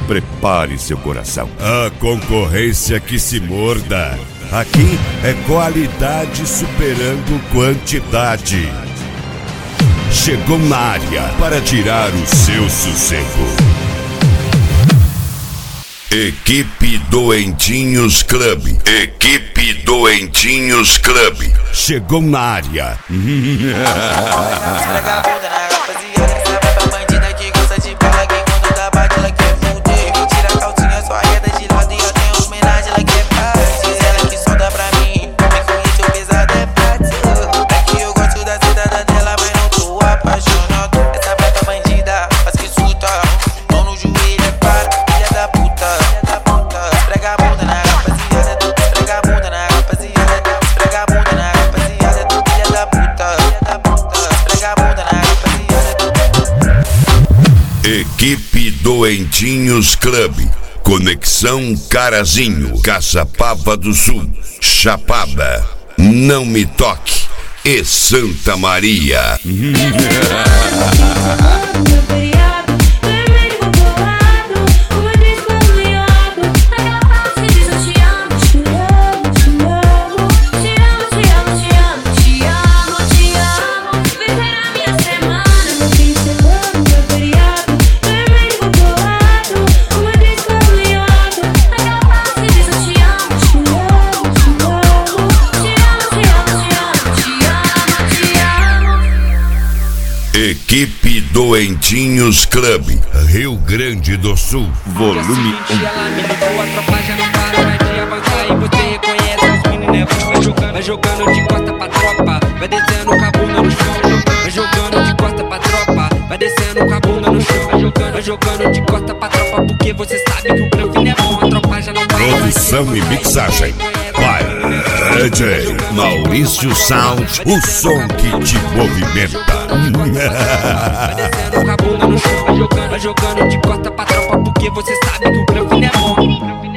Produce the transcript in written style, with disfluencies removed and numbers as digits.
prepare seu coração. A concorrência que se morda. Aqui é qualidade superando quantidade. Chegou na área para tirar o seu sossego. Equipe Doentinhos Club. Equipe Doentinhos Club. Chegou na área. Equipe Doentinhos Club. Conexão Carazinho, Caçapava do Sul, Chapada, Não Me Toque e Santa Maria. Equipe Doentinhos Club, Rio Grande do Sul, volume 1. Ela me ligou, a tropa já não para mais de avançar e você reconhece os meninos. Vai jogando de costa pra tropa, vai descendo com a bunda no chão. Vai jogando de costa pra tropa, vai descendo com a bunda no chão. Vai jogando de costa pra tropa, porque você sabe que o Granfino é bom. A tropa já não para. Produção e mixagem by DJ Maurício Sound, o som que te movimenta. Vai descendo com a bunda no chão. Vai jogando de costa pra tropa, porque você sabe que o Granfino é bom.